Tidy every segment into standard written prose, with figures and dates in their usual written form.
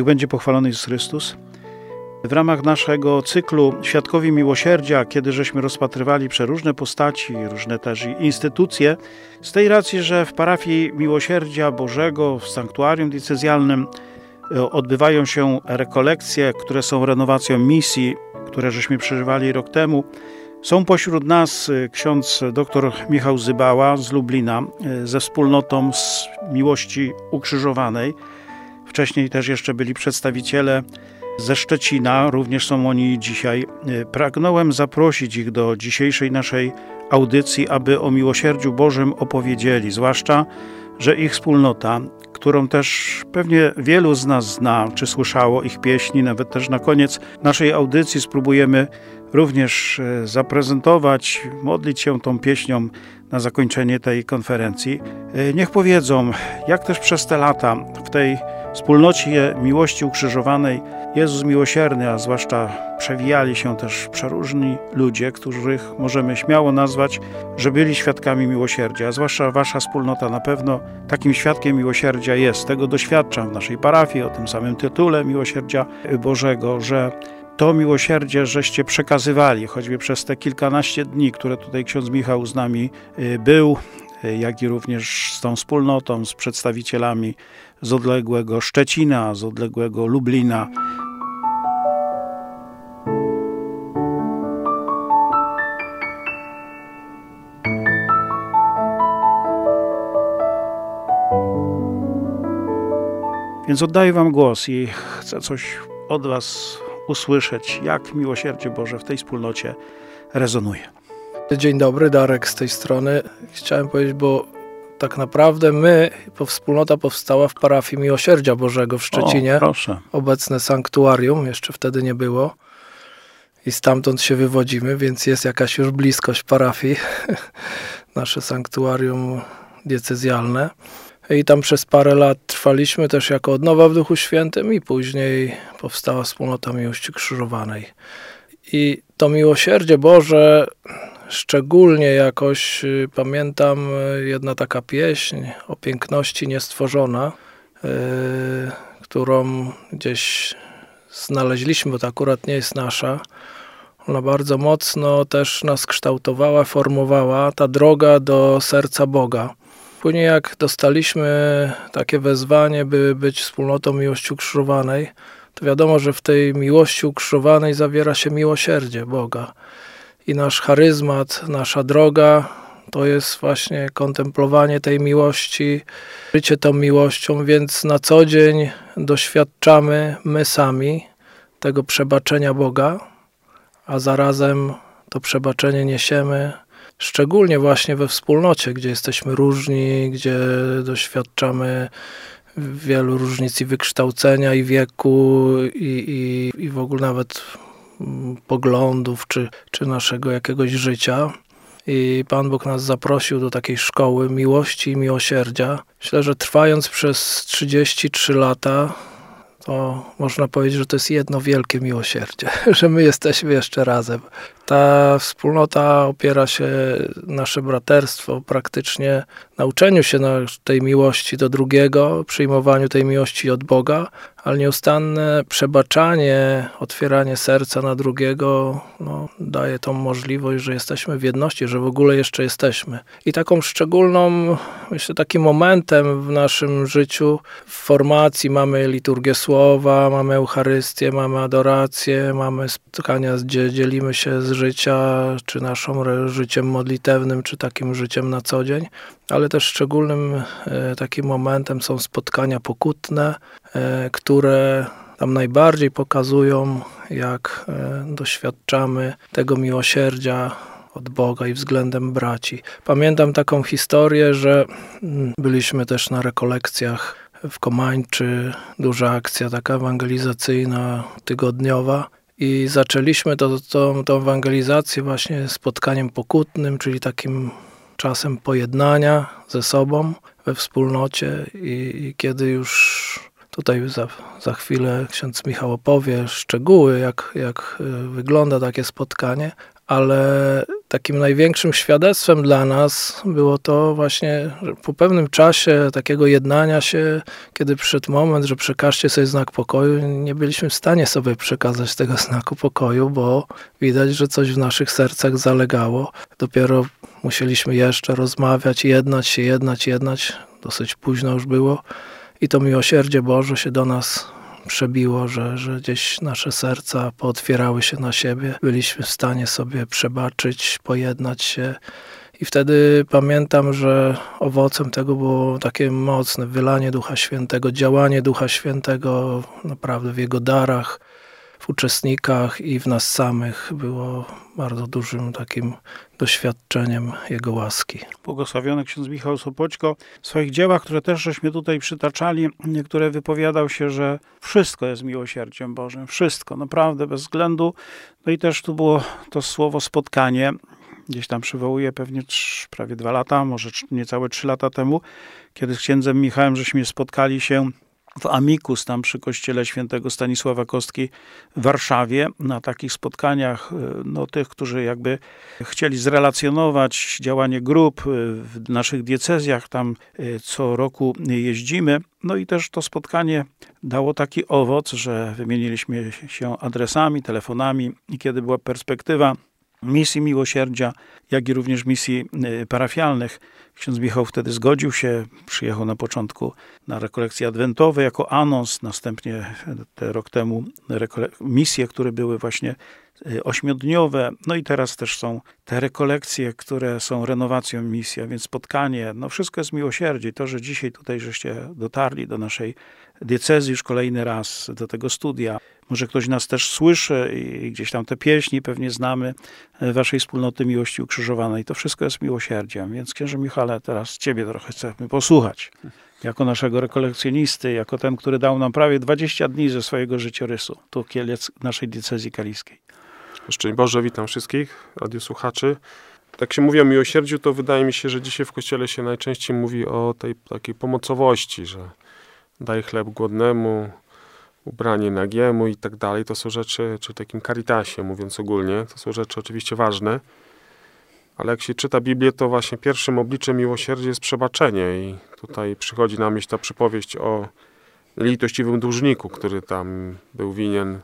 Niech będzie pochwalony Jezus Chrystus. W ramach naszego cyklu Świadkowie Miłosierdzia, kiedy żeśmy rozpatrywali przeróżne postaci, różne też instytucje, z tej racji, że w parafii Miłosierdzia Bożego, w sanktuarium diecezjalnym odbywają się rekolekcje, które są renowacją misji, które żeśmy przeżywali rok temu. Są pośród nas ksiądz dr Michał Zybała z Lublina ze wspólnotą z Miłości Ukrzyżowanej. Wcześniej też jeszcze byli przedstawiciele ze Szczecina, również są oni dzisiaj. Pragnąłem zaprosić ich do dzisiejszej naszej audycji, aby o miłosierdziu Bożym opowiedzieli, zwłaszcza, że ich wspólnota, którą też pewnie wielu z nas zna, czy słyszało ich pieśni, nawet też na koniec naszej audycji spróbujemy również zaprezentować, modlić się tą pieśnią na zakończenie tej konferencji. Niech powiedzą, jak też przez te lata w tej wspólnocie Miłości Ukrzyżowanej Jezus Miłosierny, a zwłaszcza przewijali się też przeróżni ludzie, których możemy śmiało nazwać, że byli świadkami miłosierdzia, a zwłaszcza wasza wspólnota na pewno takim świadkiem miłosierdzia jest. Tego doświadczam w naszej parafii, o tym samym tytule Miłosierdzia Bożego, że to miłosierdzie żeście przekazywali, choćby przez te kilkanaście dni, które tutaj ksiądz Michał z nami był, jak i również z tą wspólnotą, z przedstawicielami z odległego Szczecina, z odległego Lublina. Więc oddaję wam głos i chcę coś od was usłyszeć, jak miłosierdzie Boże w tej wspólnocie rezonuje. Dzień dobry, Darek z tej strony. Chciałem powiedzieć, bo tak naprawdę wspólnota powstała w parafii Miłosierdzia Bożego w Szczecinie. O, proszę. Obecne sanktuarium, jeszcze wtedy nie było. I stamtąd się wywodzimy, więc jest jakaś już bliskość parafii. Nasze sanktuarium diecezjalne. I tam przez parę lat trwaliśmy też jako odnowa w Duchu Świętym i później powstała wspólnota Miłości Ukrzyżowanej. I to miłosierdzie Boże szczególnie jakoś pamiętam jedna taka pieśń o piękności niestworzona, którą gdzieś znaleźliśmy, bo to akurat nie jest nasza. Ona bardzo mocno też nas kształtowała, formowała, ta droga do serca Boga. Później jak dostaliśmy takie wezwanie, by być wspólnotą Miłości Ukrzyżowanej, to wiadomo, że w tej Miłości Ukrzyżowanej zawiera się miłosierdzie Boga. I nasz charyzmat, nasza droga, to jest właśnie kontemplowanie tej miłości, życie tą miłością, więc na co dzień doświadczamy my sami tego przebaczenia Boga, a zarazem to przebaczenie niesiemy, szczególnie właśnie we wspólnocie, gdzie jesteśmy różni, gdzie doświadczamy wielu różnic i wykształcenia, i wieku, i w ogóle nawet poglądów, czy naszego jakiegoś życia. I Pan Bóg nas zaprosił do takiej szkoły miłości i miłosierdzia. Myślę, że trwając przez 33 lata, to można powiedzieć, że to jest jedno wielkie miłosierdzie, że my jesteśmy jeszcze razem. Ta wspólnota opiera się, nasze braterstwo praktycznie na uczeniu się tej miłości do drugiego, przyjmowaniu tej miłości od Boga, ale nieustanne przebaczanie, otwieranie serca na drugiego daje tą możliwość, że jesteśmy w jedności, że w ogóle jeszcze jesteśmy. I taką szczególną, myślę, takim momentem w naszym życiu, w formacji mamy liturgię słowa, mamy Eucharystię, mamy adorację, mamy spotkania, gdzie dzielimy się z życia, czy naszym życiem modlitewnym, czy takim życiem na co dzień, ale też szczególnym takim momentem są spotkania pokutne, które tam najbardziej pokazują, jak doświadczamy tego miłosierdzia od Boga i względem braci. Pamiętam taką historię, że byliśmy też na rekolekcjach w Komańczy, duża akcja taka ewangelizacyjna, tygodniowa. I zaczęliśmy tą ewangelizację właśnie spotkaniem pokutnym, czyli takim czasem pojednania ze sobą we wspólnocie. I kiedy już tutaj za chwilę ksiądz Michał opowie szczegóły, jak wygląda takie spotkanie, ale takim największym świadectwem dla nas było to właśnie, że po pewnym czasie takiego jednania się, kiedy przyszedł moment, że przekażcie sobie znak pokoju, nie byliśmy w stanie sobie przekazać tego znaku pokoju, bo widać, że coś w naszych sercach zalegało. Dopiero musieliśmy jeszcze rozmawiać, jednać się. Dosyć późno już było i to miłosierdzie Boże się do nas przebiło, że gdzieś nasze serca pootwierały się na siebie. Byliśmy w stanie sobie przebaczyć, pojednać się. I wtedy pamiętam, że owocem tego było takie mocne wylanie Ducha Świętego, działanie Ducha Świętego naprawdę w Jego darach, w uczestnikach i w nas samych było bardzo dużym takim doświadczeniem Jego łaski. Błogosławiony ksiądz Michał Sopoćko w swoich dziełach, które też żeśmy tutaj przytaczali, niektóre wypowiadał się, że wszystko jest miłosierdziem Bożym, wszystko, naprawdę, bez względu. No i też tu było to słowo spotkanie, gdzieś tam przywołuje pewnie prawie 2 lata, może niecałe 3 lata temu, kiedy z księdzem Michałem żeśmy spotkali się w Amicus, tam przy kościele świętego Stanisława Kostki w Warszawie, na takich spotkaniach, no tych, którzy jakby chcieli zrelacjonować działanie grup w naszych diecezjach, tam co roku jeździmy. No i też to spotkanie dało taki owoc, że wymieniliśmy się adresami, telefonami i kiedy była perspektywa misji miłosierdzia, jak i również misji parafialnych. Ksiądz Michał wtedy zgodził się, przyjechał na początku na rekolekcje adwentowe jako anons, następnie rok temu misje, które były właśnie 8-dniowe, no i teraz też są te rekolekcje, które są renowacją misji, a więc spotkanie, no wszystko jest miłosierdzie. I to, że dzisiaj tutaj żeście dotarli do naszej diecezji już kolejny raz, do tego studia, może ktoś nas też słyszy i gdzieś tam te pieśni pewnie znamy waszej wspólnoty Miłości Ukrzyżowanej. To wszystko jest miłosierdziem, więc księże Michale, teraz ciebie trochę chcemy posłuchać. Jako naszego rekolekcjonisty, jako ten, który dał nam prawie 20 dni ze swojego życiorysu, tu Kielec naszej diecezji kaliskiej. Szczęść Boże, witam wszystkich radiosłuchaczy. Jak się mówi o miłosierdziu, to wydaje mi się, że dzisiaj w Kościele się najczęściej mówi o tej takiej pomocowości, że daj chleb głodnemu, ubranie nagiemu i tak dalej. To są rzeczy, czy takim caritasie, mówiąc ogólnie, to są rzeczy oczywiście ważne, ale jak się czyta Biblię, to właśnie pierwszym obliczem miłosierdzia jest przebaczenie i tutaj przychodzi na myśl ta przypowieść o litościwym dłużniku, który tam był winien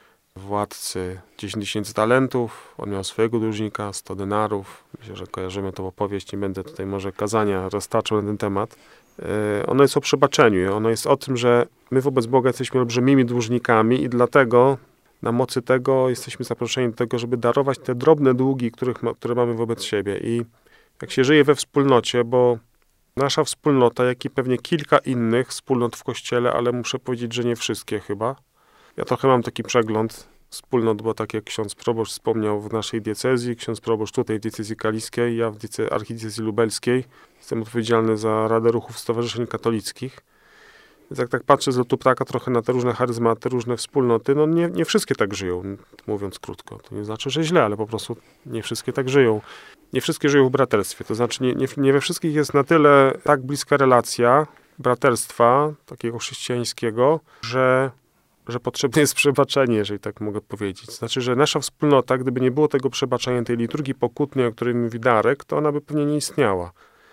władcy 10 000 talentów, on miał swojego dłużnika 100 denarów. Myślę, że kojarzymy tą opowieść, nie będę tutaj może kazania roztaczał na ten temat. Ono jest o przebaczeniu, ono jest o tym, że my wobec Boga jesteśmy olbrzymimi dłużnikami i dlatego na mocy tego jesteśmy zaproszeni do tego, żeby darować te drobne długi, które mamy wobec siebie. I jak się żyje we wspólnocie, bo nasza wspólnota, jak i pewnie kilka innych wspólnot w Kościele, ale muszę powiedzieć, że nie wszystkie chyba. Ja trochę mam taki przegląd wspólnot, bo tak jak ksiądz proboszcz wspomniał w naszej diecezji, ksiądz proboszcz tutaj w diecezji kaliskiej, ja w archidiecezji lubelskiej. Jestem odpowiedzialny za Radę Ruchów Stowarzyszeń Katolickich. Więc jak tak patrzę z lotu ptaka trochę na te różne charyzmaty, różne wspólnoty, no nie wszystkie tak żyją, mówiąc krótko. To nie znaczy, że źle, ale po prostu nie wszystkie tak żyją. Nie wszystkie żyją w braterstwie. To znaczy nie we wszystkich jest na tyle tak bliska relacja braterstwa, takiego chrześcijańskiego, że potrzebne jest przebaczenie, jeżeli tak mogę powiedzieć. Znaczy, że nasza wspólnota, gdyby nie było tego przebaczenia, tej liturgii pokutnej, o której mówi Darek, to ona by pewnie nie istniała.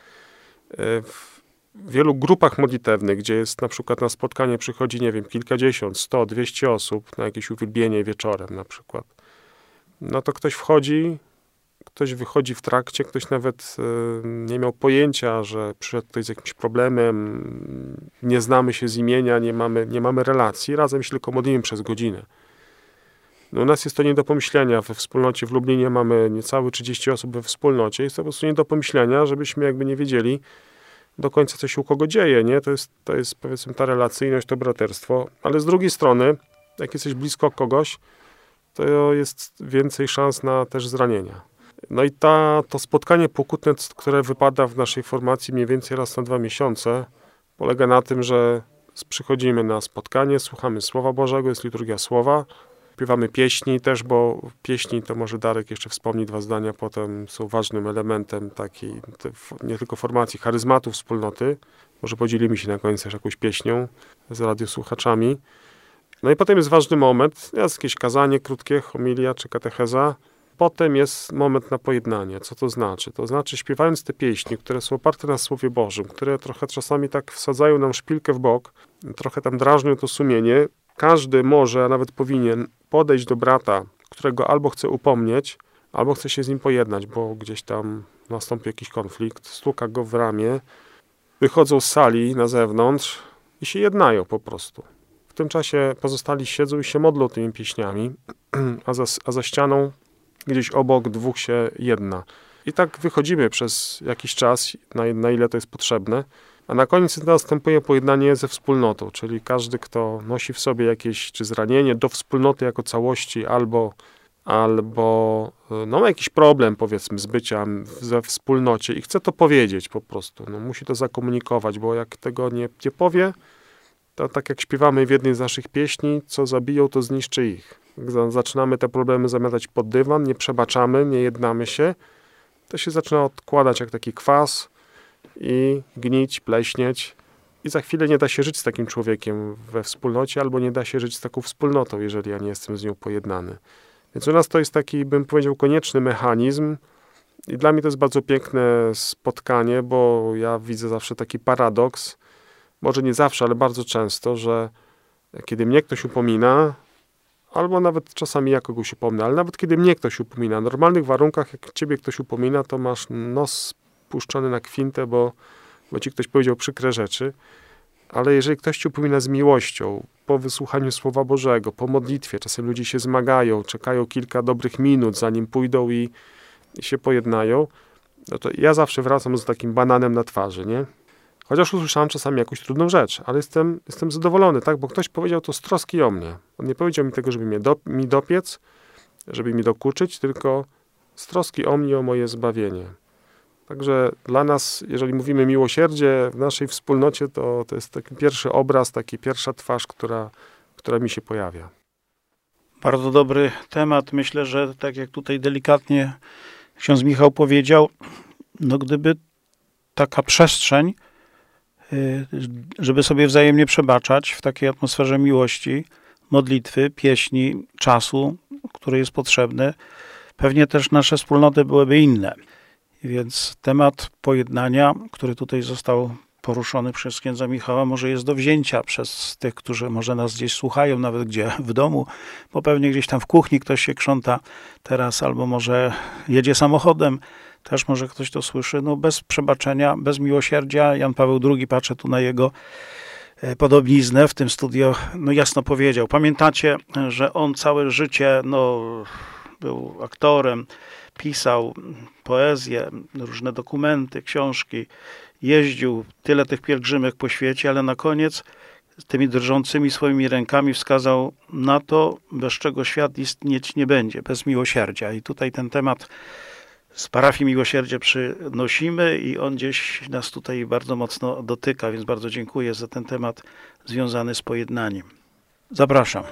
W wielu grupach modlitewnych, gdzie jest na przykład na spotkanie przychodzi, nie wiem, kilkadziesiąt, 100, 200 osób na jakieś uwielbienie wieczorem na przykład, no to ktoś wchodzi, ktoś wychodzi w trakcie, ktoś nawet nie miał pojęcia, że przyszedł ktoś z jakimś problemem, nie znamy się z imienia, nie mamy relacji, razem się tylko modlimy przez godzinę. No u nas jest to nie do pomyślenia. We wspólnocie w Lublinie mamy niecałe 30 osób we wspólnocie. Jest to po prostu nie do pomyślenia, żebyśmy jakby nie wiedzieli do końca, co się u kogo dzieje, nie? To jest powiedzmy ta relacyjność, to braterstwo. Ale z drugiej strony, jak jesteś blisko kogoś, to jest więcej szans na też zranienia. No i to spotkanie pokutne, które wypada w naszej formacji mniej więcej raz na 2 miesiące, polega na tym, że przychodzimy na spotkanie, słuchamy Słowa Bożego, jest liturgia Słowa, śpiewamy pieśni też, bo pieśni, to może Darek jeszcze wspomni 2 zdania, potem są ważnym elementem takiej, nie tylko formacji, charyzmatu wspólnoty. Może podzielimy się na końcu jakąś pieśnią z radiosłuchaczami. No i potem jest ważny moment, jest jakieś kazanie krótkie, homilia czy katecheza. Potem jest moment na pojednanie. Co to znaczy? To znaczy, śpiewając te pieśni, które są oparte na Słowie Bożym, które trochę czasami tak wsadzają nam szpilkę w bok, trochę tam drażnią to sumienie, każdy może, a nawet powinien podejść do brata, którego albo chce upomnieć, albo chce się z nim pojednać, bo gdzieś tam nastąpi jakiś konflikt, stuka go w ramię, wychodzą z sali na zewnątrz i się po prostu. W tym czasie pozostali siedzą i się modlą tymi pieśniami, a za ścianą gdzieś obok dwóch się jedna. I tak wychodzimy przez jakiś czas, na ile to jest potrzebne, a na koniec następuje pojednanie ze wspólnotą, czyli każdy, kto nosi w sobie jakieś czy zranienie do wspólnoty jako całości, albo ma jakiś problem, powiedzmy, z byciem we wspólnocie i chce to powiedzieć po prostu. Musi to zakomunikować, bo jak tego nie powie, to tak jak śpiewamy w jednej z naszych pieśni, co zabiją, to zniszczy ich. Jak zaczynamy te problemy zamiatać pod dywan, nie przebaczamy, nie jednamy się, to się zaczyna odkładać jak taki kwas i gnić, pleśnieć. I za chwilę nie da się żyć z takim człowiekiem we wspólnocie, albo nie da się żyć z taką wspólnotą, jeżeli ja nie jestem z nią pojednany. Więc u nas to jest taki, bym powiedział, konieczny mechanizm i dla mnie to jest bardzo piękne spotkanie, bo ja widzę zawsze taki paradoks, może nie zawsze, ale bardzo często, że kiedy mnie ktoś upomina, albo nawet czasami ja kogoś upomnę, ale nawet kiedy mnie ktoś upomina, w normalnych warunkach, jak ciebie ktoś upomina, to masz nos puszczony na kwintę, bo ci ktoś powiedział przykre rzeczy, ale jeżeli ktoś cię upomina z miłością, po wysłuchaniu Słowa Bożego, po modlitwie, czasem ludzie się zmagają, czekają kilka dobrych minut, zanim pójdą i się pojednają, no to ja zawsze wracam z takim bananem na twarzy, nie? Chociaż usłyszałem czasami jakąś trudną rzecz, ale jestem zadowolony, tak? Bo ktoś powiedział to z troski o mnie. On nie powiedział mi tego, żeby mi dopiec, żeby mi dokuczyć, tylko z troski o mnie, o moje zbawienie. Także dla nas, jeżeli mówimy miłosierdzie w naszej wspólnocie, to jest taki pierwszy obraz, pierwsza twarz, która mi się pojawia. Bardzo dobry temat. Myślę, że tak jak tutaj delikatnie ksiądz Michał powiedział, gdyby taka przestrzeń, żeby sobie wzajemnie przebaczać w takiej atmosferze miłości, modlitwy, pieśni, czasu, który jest potrzebny, pewnie też nasze wspólnoty byłyby inne. Więc temat pojednania, który tutaj został poruszony przez księdza Michała, może jest do wzięcia przez tych, którzy może nas gdzieś słuchają, nawet gdzie w domu, bo pewnie gdzieś tam w kuchni ktoś się krząta teraz, albo może jedzie samochodem, też może ktoś to słyszy. Bez przebaczenia, bez miłosierdzia. Jan Paweł II, patrzę tu na jego podobiznę w tym studio, jasno powiedział. Pamiętacie, że on całe życie był aktorem, pisał poezję, różne dokumenty, książki, jeździł tyle tych pielgrzymek po świecie, ale na koniec tymi drżącymi swoimi rękami wskazał na to, bez czego świat istnieć nie będzie, bez miłosierdzia. I tutaj ten temat z parafii Miłosierdzie przynosimy i on gdzieś nas tutaj bardzo mocno dotyka, więc bardzo dziękuję za ten temat związany z pojednaniem. Zapraszam.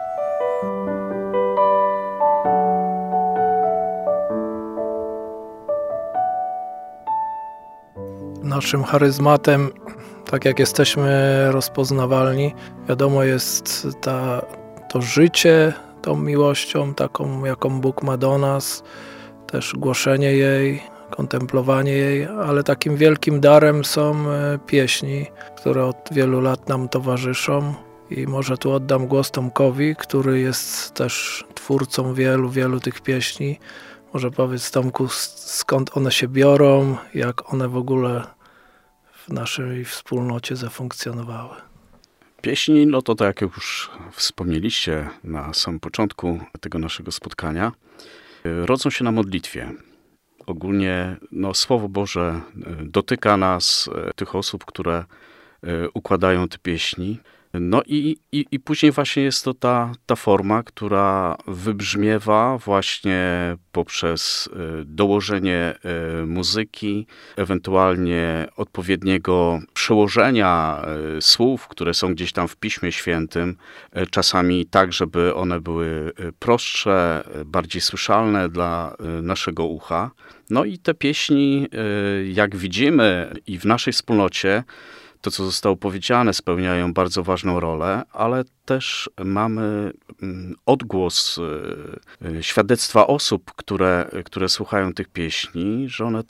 Naszym charyzmatem, tak jak jesteśmy rozpoznawalni, wiadomo jest to życie tą miłością, taką jaką Bóg ma do nas, też głoszenie jej, kontemplowanie jej, ale takim wielkim darem są pieśni, które od wielu lat nam towarzyszą. I może tu oddam głos Tomkowi, który jest też twórcą wielu tych pieśni. Może powiedz, Tomku, skąd one się biorą, jak one w ogóle w naszej wspólnocie zafunkcjonowały. Pieśni, to tak jak już wspomnieliście na samym początku tego naszego spotkania, rodzą się na modlitwie. Ogólnie Słowo Boże dotyka nas, tych osób, które układają te pieśni. I później właśnie jest to ta forma, która wybrzmiewa właśnie poprzez dołożenie muzyki, ewentualnie odpowiedniego przełożenia słów, które są gdzieś tam w Piśmie Świętym, czasami tak, żeby one były prostsze, bardziej słyszalne dla naszego ucha. I te pieśni, jak widzimy i w naszej wspólnocie, to, co zostało powiedziane, spełniają bardzo ważną rolę, ale też mamy odgłos świadectwa osób, które słuchają tych pieśni, że one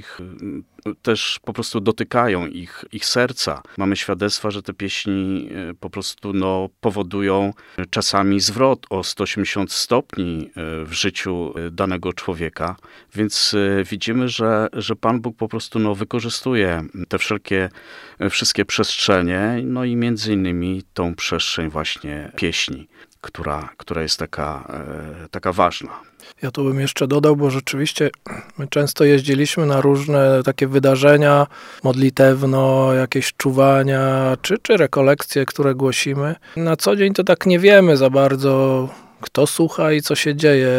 też po prostu dotykają ich serca. Mamy świadectwa, że te pieśni po prostu powodują czasami zwrot o 180 stopni w życiu danego człowieka. Więc widzimy, że Pan Bóg po prostu wykorzystuje te wszystkie przestrzenie, i między innymi tą przestrzeń właśnie pieśni, która jest taka ważna. Ja tu bym jeszcze dodał, bo rzeczywiście my często jeździliśmy na różne takie wydarzenia modlitewno, jakieś czuwania, czy rekolekcje, które głosimy. Na co dzień to tak nie wiemy za bardzo, kto słucha i co się dzieje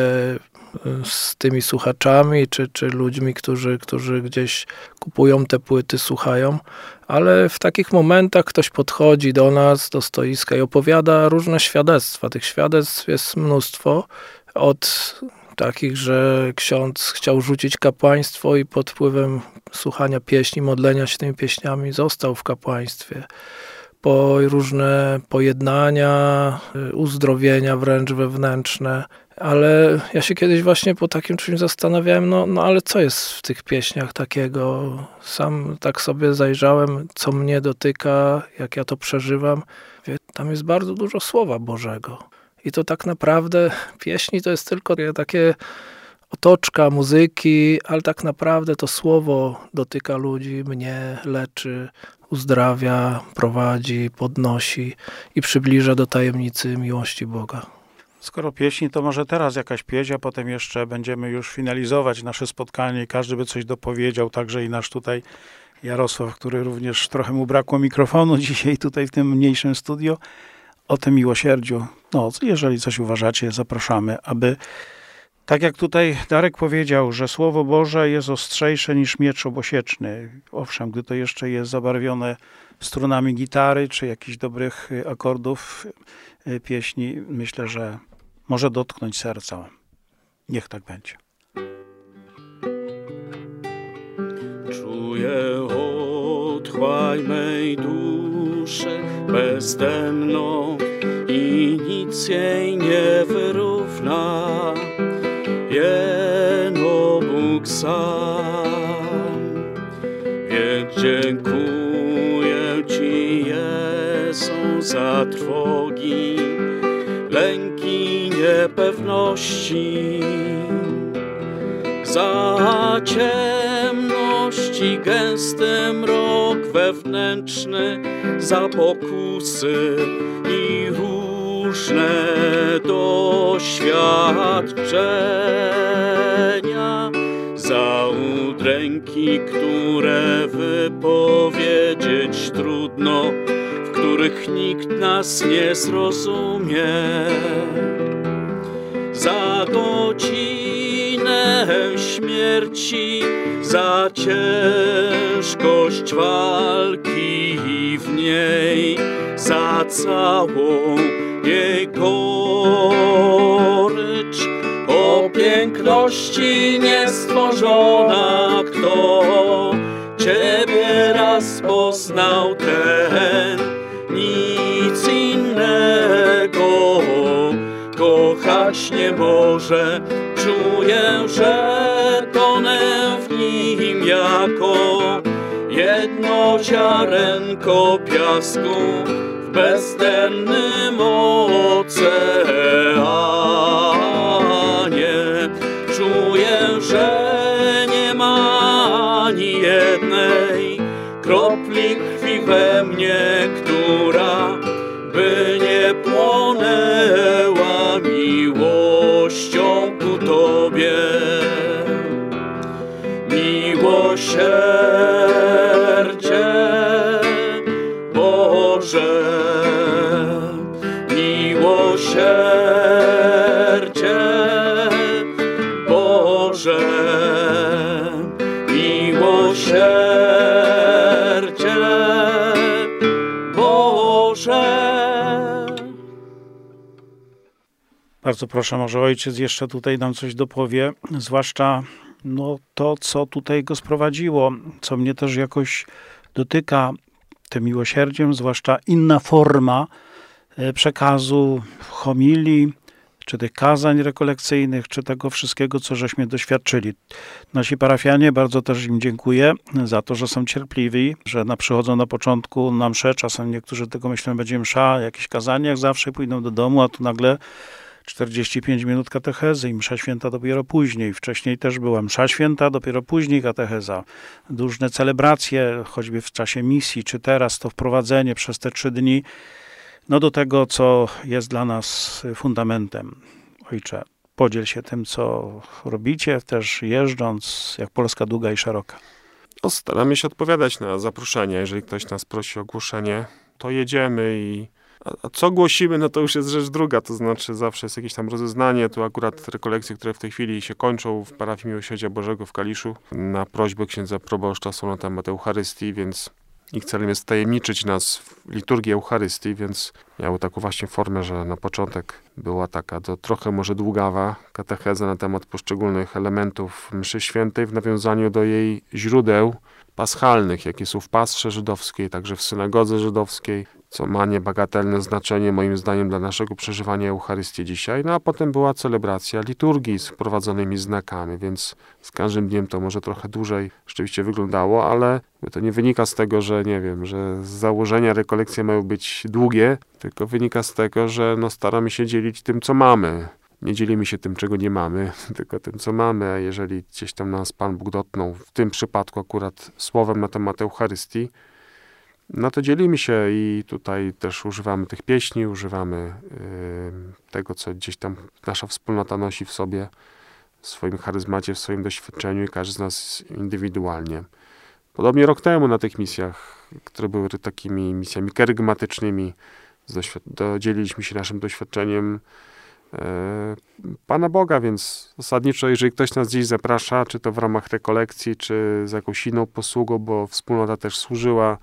z tymi słuchaczami, czy ludźmi, którzy gdzieś kupują te płyty, słuchają. Ale w takich momentach ktoś podchodzi do nas, do stoiska i opowiada różne świadectwa. Tych świadectw jest mnóstwo. Od takich, że ksiądz chciał rzucić kapłaństwo i pod wpływem słuchania pieśni, modlenia się tymi pieśniami został w kapłaństwie. Po różne pojednania, uzdrowienia wręcz wewnętrzne. Ale ja się kiedyś właśnie po takim czymś zastanawiałem, ale co jest w tych pieśniach takiego? Sam tak sobie zajrzałem, co mnie dotyka, jak ja to przeżywam. Tam jest bardzo dużo Słowa Bożego. I to tak naprawdę pieśni to jest tylko takie otoczka muzyki, ale tak naprawdę to Słowo dotyka ludzi, mnie leczy, uzdrawia, prowadzi, podnosi i przybliża do tajemnicy miłości Boga. Skoro pieśni, to może teraz jakaś pieśń, a potem jeszcze będziemy już finalizować nasze spotkanie i każdy by coś dopowiedział, także i nasz tutaj Jarosław, który również trochę mu brakło mikrofonu dzisiaj tutaj w tym mniejszym studio, o tym miłosierdziu. Jeżeli coś uważacie, zapraszamy, aby, tak jak tutaj Darek powiedział, że Słowo Boże jest ostrzejsze niż miecz obosieczny. Owszem, gdy to jeszcze jest zabarwione strunami gitary, czy jakichś dobrych akordów pieśni, myślę, że może dotknąć serca. Niech tak będzie. Czuję otchłań mej duszy bezdenną i nic jej nie wyrówna. Jeno Bóg sam. Więc dziękuję Ci, Jezu, za trwogi, lęki, niepewności, za ciemności, gęsty mrok wewnętrzny, za pokusy i różne doświadczenia, za udręki, które wypowiedzieć trudno, w których nikt nas nie zrozumie, za godzinę śmierci, za ciężkość walki w niej, za całą jej gorycz. O piękności niestworzona, kto Ciebie raz poznał, ten nic innego kochać nie może. Czuję, że tonę w nim jako jedno ziarenko piasku w bezdennym oceanie. Czuję, że nie ma ani jednej kropli krwi we mnie, która by nie płonęła miłością ku Tobie. Miłosierdzie Boże, miłosierdzie Boże, miłosierdzie Boże. Bardzo proszę, może ojciec jeszcze tutaj nam coś dopowie, zwłaszcza to, co tutaj go sprowadziło, co mnie też jakoś dotyka tym miłosierdziem, zwłaszcza inna forma przekazu, homilii, czy tych kazań rekolekcyjnych, czy tego wszystkiego, co żeśmy doświadczyli. Nasi parafianie, bardzo też im dziękuję za to, że są cierpliwi, że przychodzą na początku na mszę, czasem niektórzy tego myślą, będzie msza, jakieś kazanie, jak zawsze pójdą do domu, a tu nagle 45 minut katechezy i msza święta dopiero później. Wcześniej też była msza święta, dopiero później katecheza. Różne celebracje, choćby w czasie misji, czy teraz to wprowadzenie przez te 3 dni, do tego, co jest dla nas fundamentem. Ojcze, podziel się tym, co robicie, też jeżdżąc, jak Polska długa i szeroka. Staramy się odpowiadać na zaproszenia. Jeżeli ktoś nas prosi o głoszenie, to jedziemy a co głosimy, to już jest rzecz druga, to znaczy zawsze jest jakieś tam rozeznanie. Tu akurat rekolekcje, które w tej chwili się kończą w parafii Miłosierdzia Bożego w Kaliszu, na prośbę księdza proboszcza są na temat Eucharystii, więc ich celem jest tajemniczyć nas w liturgii Eucharystii, więc miało taką właśnie formę, że na początek była taka trochę może długawa katecheza na temat poszczególnych elementów mszy świętej w nawiązaniu do jej źródeł paschalnych, jakie są w pasrze żydowskiej, także w synagodze żydowskiej, co ma niebagatelne znaczenie moim zdaniem dla naszego przeżywania Eucharystii dzisiaj. A potem była celebracja liturgii z wprowadzonymi znakami, więc z każdym dniem to może trochę dłużej rzeczywiście wyglądało, ale to nie wynika z tego, że że z założenia rekolekcje mają być długie, tylko wynika z tego, że staramy się dzielić tym, co mamy. Nie dzielimy się tym, czego nie mamy, tylko tym, co mamy, a jeżeli gdzieś tam nas Pan Bóg dotknął, w tym przypadku akurat słowem na temat Eucharystii, to dzielimy się i tutaj też używamy tych pieśni, używamy tego, co gdzieś tam nasza wspólnota nosi w sobie, w swoim charyzmacie, w swoim doświadczeniu i każdy z nas indywidualnie. Podobnie rok temu na tych misjach, które były takimi misjami kerygmatycznymi, dzieliliśmy się naszym doświadczeniem Pana Boga, więc zasadniczo, jeżeli ktoś nas gdzieś zaprasza, czy to w ramach rekolekcji, czy z jakąś inną posługą, bo wspólnota też służyła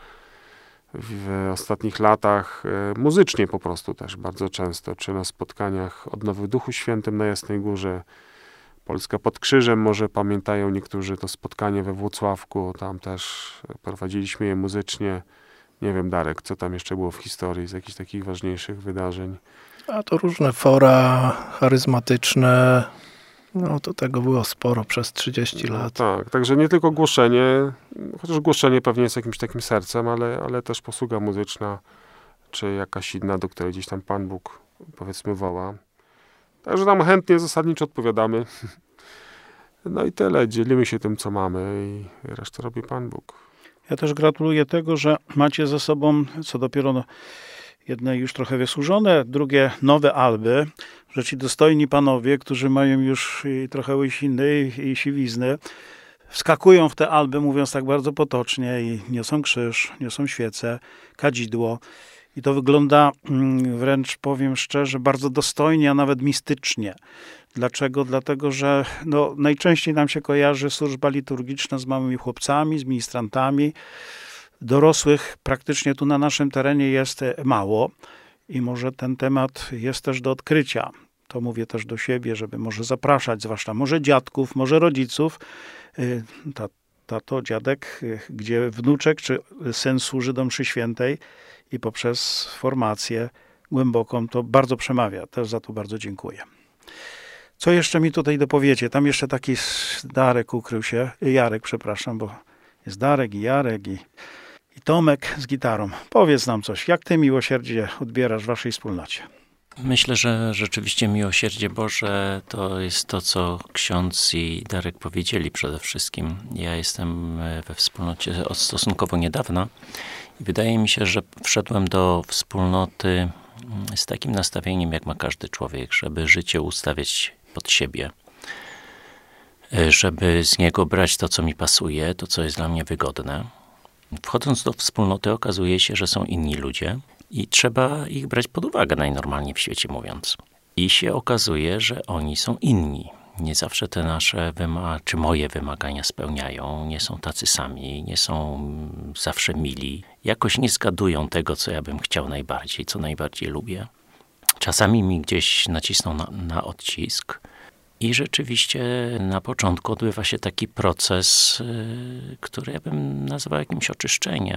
w ostatnich latach muzycznie po prostu też bardzo często, czy na spotkaniach Odnowy w Duchu Świętym na Jasnej Górze, Polska pod Krzyżem, może pamiętają niektórzy to spotkanie we Włocławku, tam też prowadziliśmy je muzycznie. Nie wiem, Darek, co tam jeszcze było w historii z jakichś takich ważniejszych wydarzeń? A to różne fora charyzmatyczne, to tego było sporo przez 30 lat. Tak, także nie tylko głoszenie, chociaż głoszenie pewnie jest jakimś takim sercem, ale też posługa muzyczna, czy jakaś inna, do której gdzieś tam Pan Bóg, powiedzmy, woła. Także tam chętnie, zasadniczo odpowiadamy. I tyle, dzielimy się tym, co mamy i resztę robi Pan Bóg. Ja też gratuluję tego, że macie ze sobą, co dopiero jedne już trochę wysłużone, drugie nowe alby, że ci dostojni panowie, którzy mają już trochę łysiny i siwizny, wskakują w te alby, mówiąc tak bardzo potocznie, i niosą krzyż, niosą świecę, kadzidło. I to wygląda wręcz, powiem szczerze, bardzo dostojnie, a nawet mistycznie. Dlaczego? Dlatego, że najczęściej nam się kojarzy służba liturgiczna z małymi chłopcami, z ministrantami. Dorosłych praktycznie tu na naszym terenie jest mało i może ten temat jest też do odkrycia. To mówię też do siebie, żeby może zapraszać, zwłaszcza może dziadków, może rodziców. Tato, dziadek, gdzie wnuczek czy syn służy do mszy świętej i poprzez formację głęboką to bardzo przemawia. Też za to bardzo dziękuję. Co jeszcze mi tutaj dopowiecie? Tam jeszcze taki Darek ukrył się, Jarek, przepraszam, bo jest Darek i Jarek i Tomek z gitarą. Powiedz nam coś, jak ty miłosierdzie odbierasz w waszej wspólnocie? Myślę, że rzeczywiście miłosierdzie Boże to jest to, co ksiądz i Darek powiedzieli przede wszystkim. Ja jestem we wspólnocie od stosunkowo niedawna i wydaje mi się, że wszedłem do wspólnoty z takim nastawieniem, jak ma każdy człowiek, żeby życie ustawiać pod siebie, żeby z niego brać to, co mi pasuje, to, co jest dla mnie wygodne. Wchodząc do wspólnoty okazuje się, że są inni ludzie i trzeba ich brać pod uwagę, najnormalniej w świecie mówiąc. I się okazuje, że oni są inni. Nie zawsze te nasze czy moje wymagania spełniają, nie są tacy sami, nie są zawsze mili. Jakoś nie zgadują tego, co ja bym chciał najbardziej, co najbardziej lubię. Czasami mi gdzieś nacisną na odcisk i rzeczywiście na początku odbywa się taki proces, który ja bym nazwał jakimś oczyszczeniem.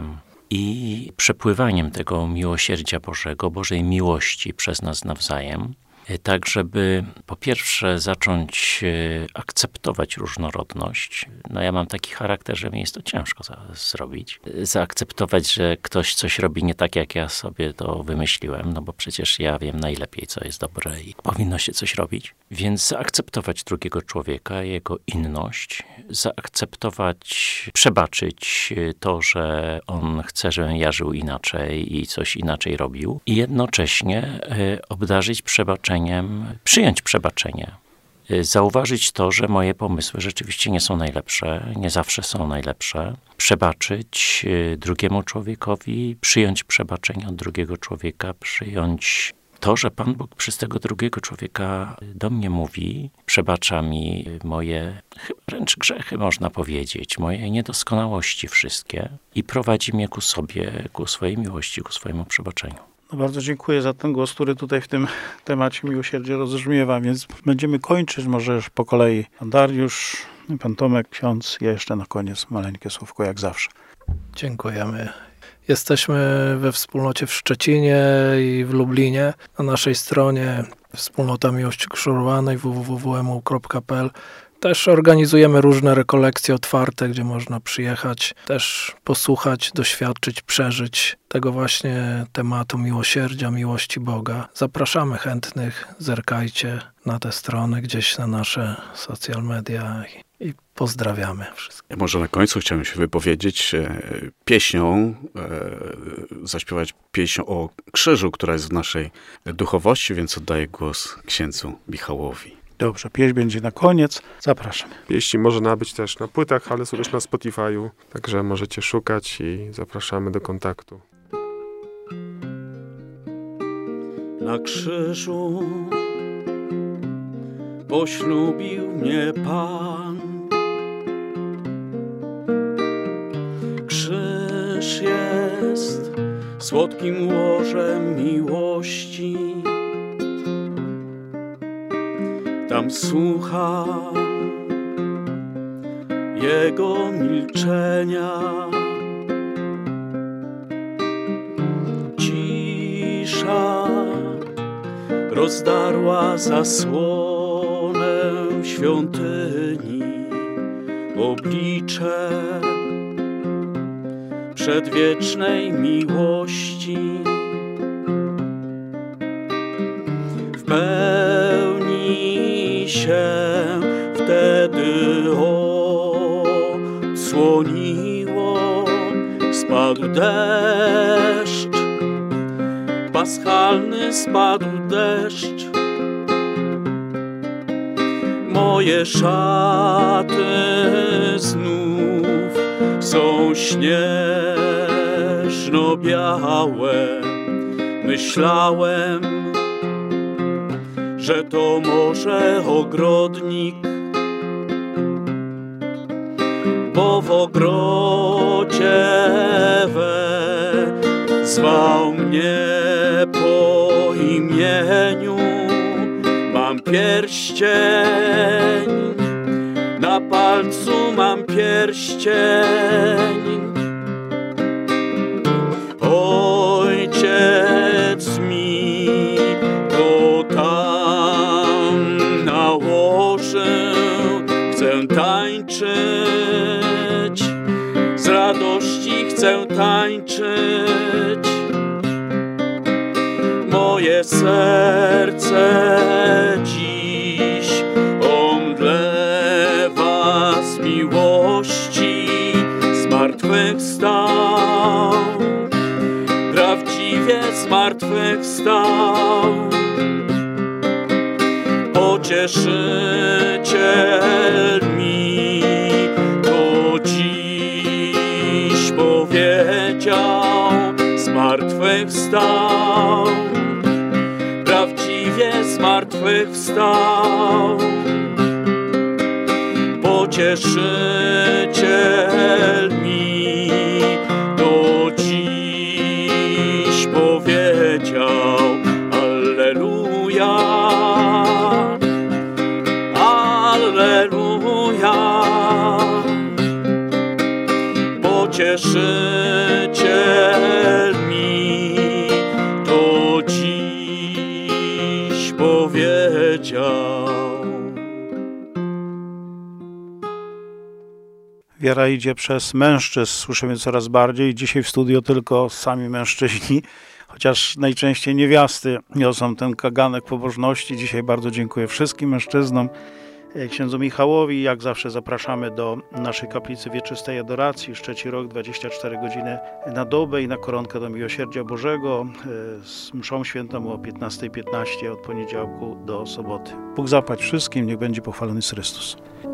i przepływaniem tego miłosierdzia Bożego, Bożej miłości przez nas nawzajem, tak żeby po pierwsze zacząć akceptować różnorodność. No ja mam taki charakter, że mi jest to ciężko zrobić. Zaakceptować, że ktoś coś robi nie tak, jak ja sobie to wymyśliłem, no bo przecież ja wiem najlepiej, co jest dobre i powinno się coś robić. Więc zaakceptować drugiego człowieka, jego inność, zaakceptować, przebaczyć to, że on chce, żebym ja żył inaczej i coś inaczej robił i jednocześnie obdarzyć przebaczeniem, przyjąć przebaczenie. Zauważyć to, że moje pomysły rzeczywiście nie są najlepsze, nie zawsze są najlepsze. Przebaczyć drugiemu człowiekowi, przyjąć przebaczenie od drugiego człowieka, przyjąć to, że Pan Bóg przez tego drugiego człowieka do mnie mówi, przebacza mi moje wręcz grzechy, można powiedzieć, moje niedoskonałości wszystkie i prowadzi mnie ku sobie, ku swojej miłości, ku swojemu przebaczeniu. No bardzo dziękuję za ten głos, który tutaj w tym temacie miłosierdzia rozbrzmiewa, więc będziemy kończyć może już po kolei. Pan Dariusz, pan Tomek, ksiądz, ja jeszcze na koniec maleńkie słówko jak zawsze. Dziękujemy. Jesteśmy we wspólnocie w Szczecinie i w Lublinie. Na naszej stronie Wspólnota Miłości Krzyżowanej www.wmu.pl też organizujemy różne rekolekcje otwarte, gdzie można przyjechać, też posłuchać, doświadczyć, przeżyć tego właśnie tematu miłosierdzia, miłości Boga. Zapraszamy chętnych, zerkajcie na te strony, gdzieś na nasze social media i pozdrawiamy wszystkich. Ja może na końcu chciałem się wypowiedzieć pieśnią, zaśpiewać pieśń o krzyżu, która jest w naszej duchowości, więc oddaję głos księdzu Michałowi. Dobrze, pieśń będzie na koniec. Zapraszam. Pieśni może nabyć też na płytach, ale są też na Spotify'u, także możecie szukać i zapraszamy do kontaktu. Na krzyżu poślubił mnie Pan. Krzyż jest słodkim łożem miłości. Tam słucham Jego milczenia. Cisza rozdarła zasłonę świątyni. Oblicze przedwiecznej miłości. W pełni się wtedy odsłoniło. Spadł deszcz, paschalny spadł deszcz. Moje szaty znów są śnieżno-białe. Myślałem, że to może ogrodnik, bo w ogrodzie zwał mnie po imieniu. Mam pierścień, na palcu mam pierścień. Ojciec mi go tam nałożył. Chcę tańczyć, z radości chcę tańczyć. Moje serce dziś omdlewa z miłości. Zmartwychwstał, prawdziwie zmartwychwstał. Pocieszyciel mi to dziś powiedział. Zmartwychwstał, prawdziwie zmartwychwstał. Pocieszyciel mi to dziś powiedział. Alleluja, alleluja. Pocieszyciel Wiara idzie przez mężczyzn, słyszymy coraz bardziej. Dzisiaj w studio tylko sami mężczyźni, chociaż najczęściej niewiasty niosą ten kaganek pobożności. Dzisiaj bardzo dziękuję wszystkim mężczyznom, księdzu Michałowi. Jak zawsze zapraszamy do naszej kaplicy wieczystej adoracji. Już trzeci rok, 24 godziny na dobę i na koronkę do Miłosierdzia Bożego z mszą świętą o 15:15 od poniedziałku do soboty. Bóg zapłać wszystkim, niech będzie pochwalony Chrystus.